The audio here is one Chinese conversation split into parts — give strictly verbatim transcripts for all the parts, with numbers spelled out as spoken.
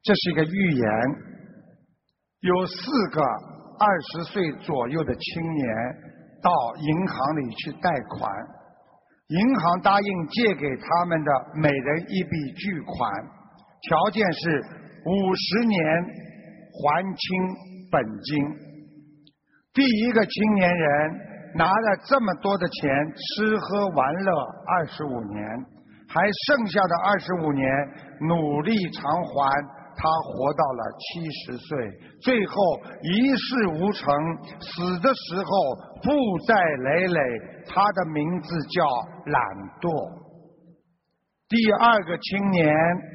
这是一个预言，有四个二十岁左右的青年到银行里去贷款，银行答应借给他们的每人一笔巨款，条件是五十年还清本金。第一个青年人拿了这么多的钱，吃喝玩乐二十五年，还剩下的二十五年努力偿还，他活到了七十岁，最后一事无成，死的时候负债累累，他的名字叫懒惰。第二个青年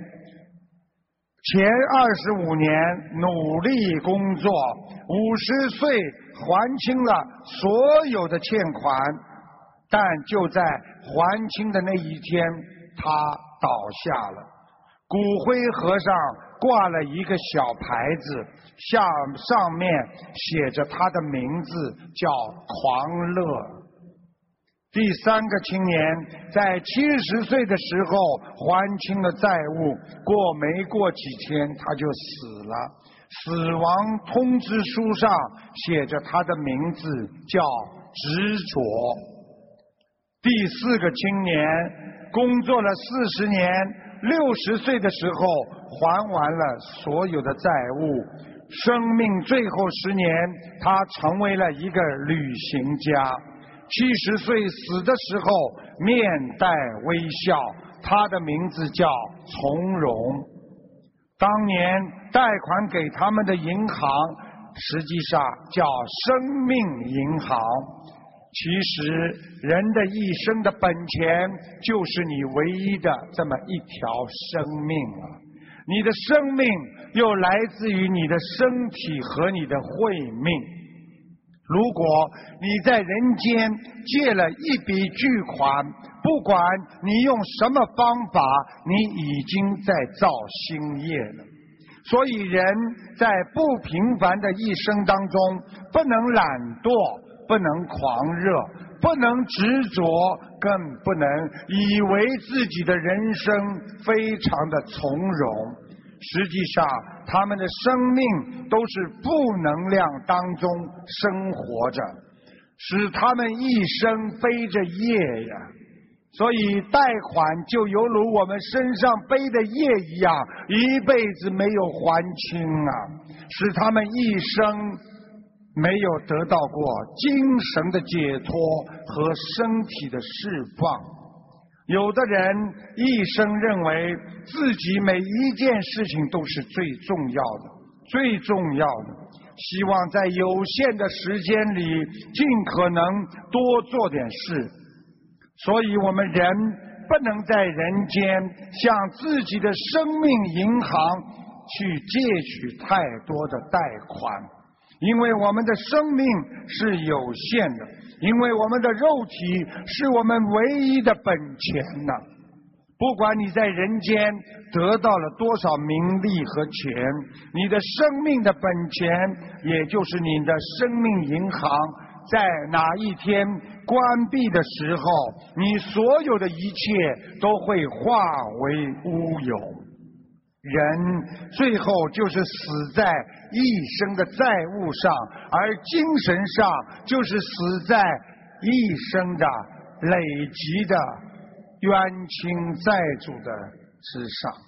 前二十五年努力工作，五十岁还清了所有的欠款，但就在还清的那一天，他倒下了。骨灰盒上挂了一个小牌子，下上面写着他的名字，叫狂乐。第三个青年在七十岁的时候还清了债务，过没过几天他就死了，死亡通知书上写着他的名字，叫执着。第四个青年工作了四十年，六十岁的时候还完了所有的债务，生命最后十年他成为了一个旅行家。七十岁死的时候面带微笑，他的名字叫从容。当年贷款给他们的银行实际上叫生命银行。其实人的一生的本钱就是你唯一的这么一条生命啊！你的生命又来自于你的身体和你的慧命。如果你在人间借了一笔巨款，不管你用什么方法，你已经在造新业了。所以人在不平凡的一生当中，不能懒惰，不能狂热，不能执着，更不能以为自己的人生非常的从容。实际上他们的生命都是负能量当中生活着，使他们一生背着业呀。所以贷款就犹如我们身上背的业一样，一辈子没有还清啊，使他们一生没有得到过精神的解脱和身体的释放。有的人一生认为自己每一件事情都是最重要的，最重要的，希望在有限的时间里尽可能多做点事。所以我们人不能在人间向自己的生命银行去借取太多的贷款，因为我们的生命是有限的，因为我们的肉体是我们唯一的本钱呐。不管你在人间得到了多少名利和钱，你的生命的本钱，也就是你的生命银行，在哪一天关闭的时候，你所有的一切都会化为乌有。人最后就是死在一生的债务上，而精神上就是死在一生的累积的冤亲债主的之上。